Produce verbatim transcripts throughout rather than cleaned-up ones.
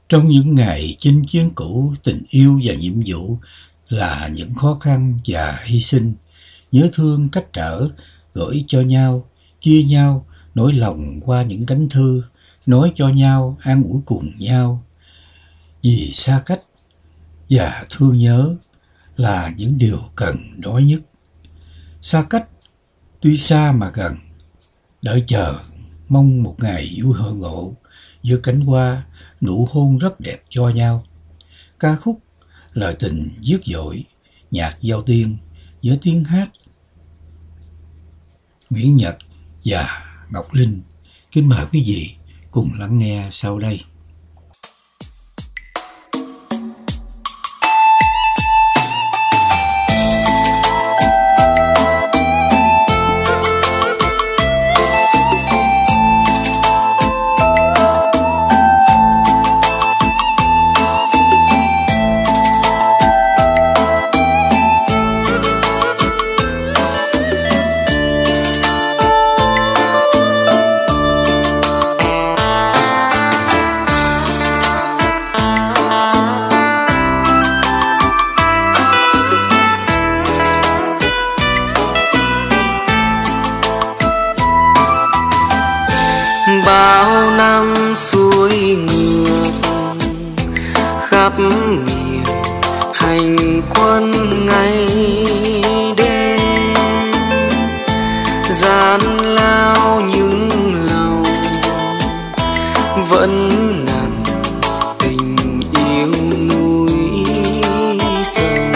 Trong những ngày chinh chiến cũ, tình yêu và nhiệm vụ là những khó khăn và hy sinh, nhớ thương cách trở, gửi cho nhau, chia nhau, nỗi lòng qua những cánh thư, nói cho nhau, an ủi cùng nhau. Vì xa cách và thương nhớ là những điều cần nói nhất. Xa cách, tuy xa mà gần, đợi chờ, mong một ngày vui hội ngộ, giữa cánh hoa, nụ hôn rất đẹp cho nhau. Ca khúc, lời tình dứt dội, nhạc giao tiên, giữa tiếng hát Nguyễn Nhật và Ngọc Linh. Kính mời quý vị cùng lắng nghe sau đây. Bao năm xuôi ngược khắp miền hành quân ngày đêm, gian lao những lòng vẫn nặng tình yêu núi sông.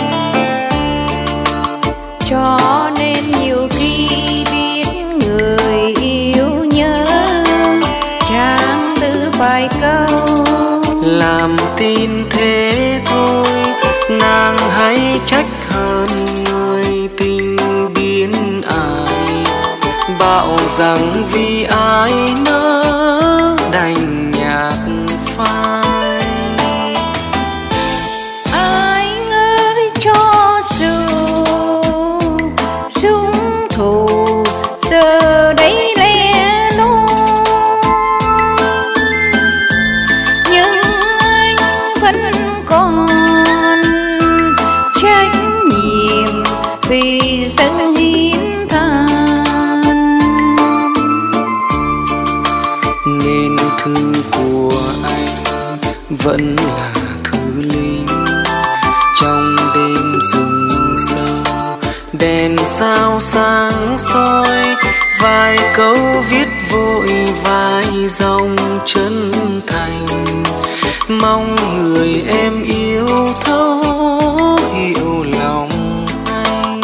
Cho nên nhiều khi biết người yêu nhớ, trang tư vài câu làm tin thế thôi, nàng hãy trách hơn người tình biến ai, bảo rằng vì ai nỡ đành nhạc phai. anh ơi cho dù súng thù giờ đây lẻ loi, nhưng anh vẫn còn trách nhiệm vì dân hiến than. Nên thư của anh vẫn là thư linh, trong đêm rừng sâu đèn sao sáng soi, vài câu viết vội vài dòng chân thành, mong người em yêu thấu hiểu lòng anh.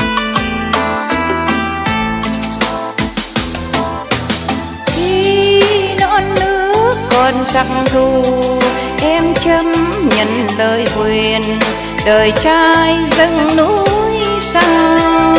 Khi non nước còn giặc thù, em chấm nhận lời huyền, đời trai dâng núi sao.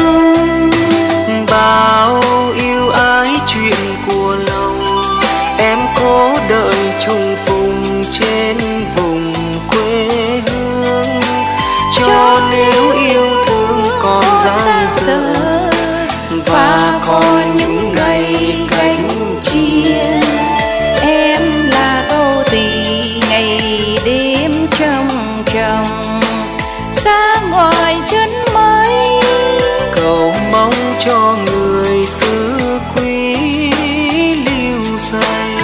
Bao yêu ái chuyện của lòng, em cố đợi trùng phùng trên vùng quê hương, cho nếu yêu thương còn dang dở và còn những ngày cánh chia, em là câu tỳ ngày đêm trong chồng xa ngoài chân mây, cầu mong cho người xứ quý lưu danh.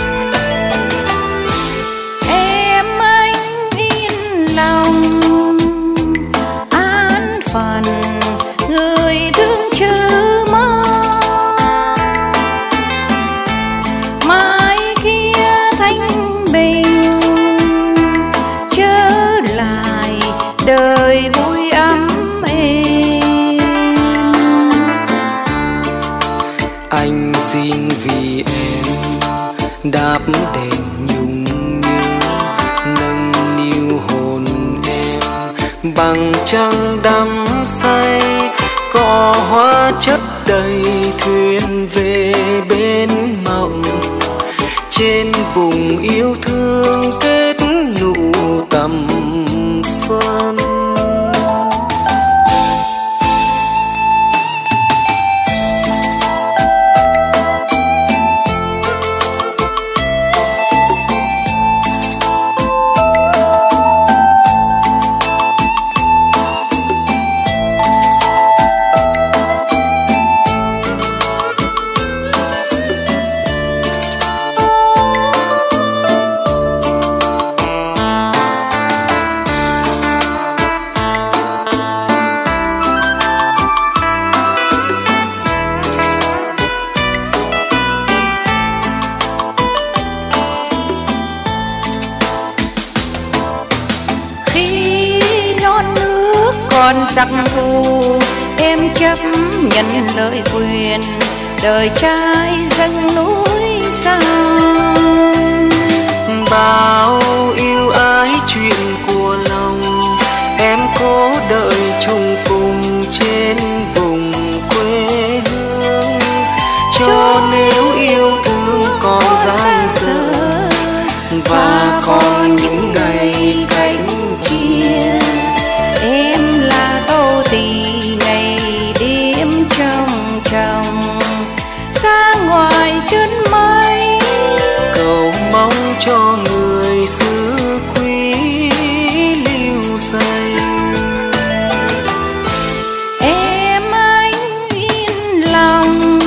em anh yên lòng an phận người thương chớ mong, mai kia thanh bình trở lại đời vui ấm êm. Anh xin vì em đáp đền nhung nhớ, nâng niu hồn em bằng trăng đắm say, cỏ hoa chất đầy thuyền về bên mộng, trên vùng yêu thương kết nụ tầm xuân. còn giặc thù em chấp nhận lời quyền, đời trai dâng núi xa. Bao yêu ái chuyện của lòng, em cố đợi trùng phùng trên vùng quê hương. Cho nếu yêu thương còn dang dở và còn những ngày cánh chia, em là tô tỳ ngày đêm trong trong xa ngoài chân mây, cầu mong cho người xứ quý lưu say. Em anh yên lòng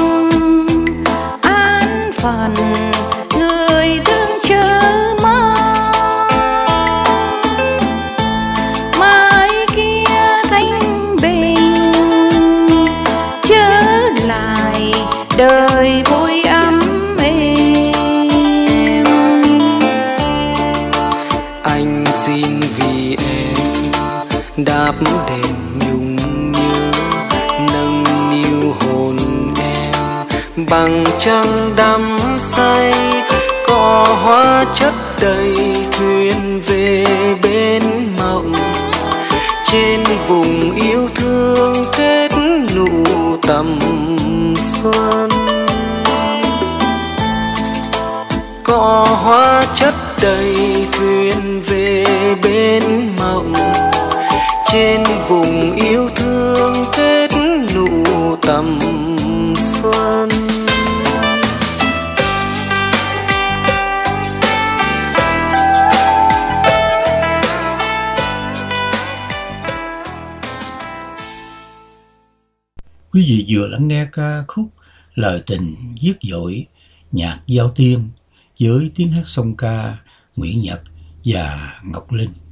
an phận người thương chờ mong, mai kia thanh bình trở lại đời vui ấm êm. Anh xin vì em đáp đền nhung nhớ, nâng niu hồn em bằng trăng đắm say. Cỏ hoa chất đầy thuyền về bên mộng, trên vùng yêu thương kết nụ tầm xuân. Cỏ hoa chất đầy thuyền về bên mộng, trên vùng yêu thương kết nụ tầm xuân. Quý vị vừa lắng nghe ca khúc Lời tình viết dội, nhạc Giao Tiên với tiếng hát song ca Nguyễn Nhật và Ngọc Linh.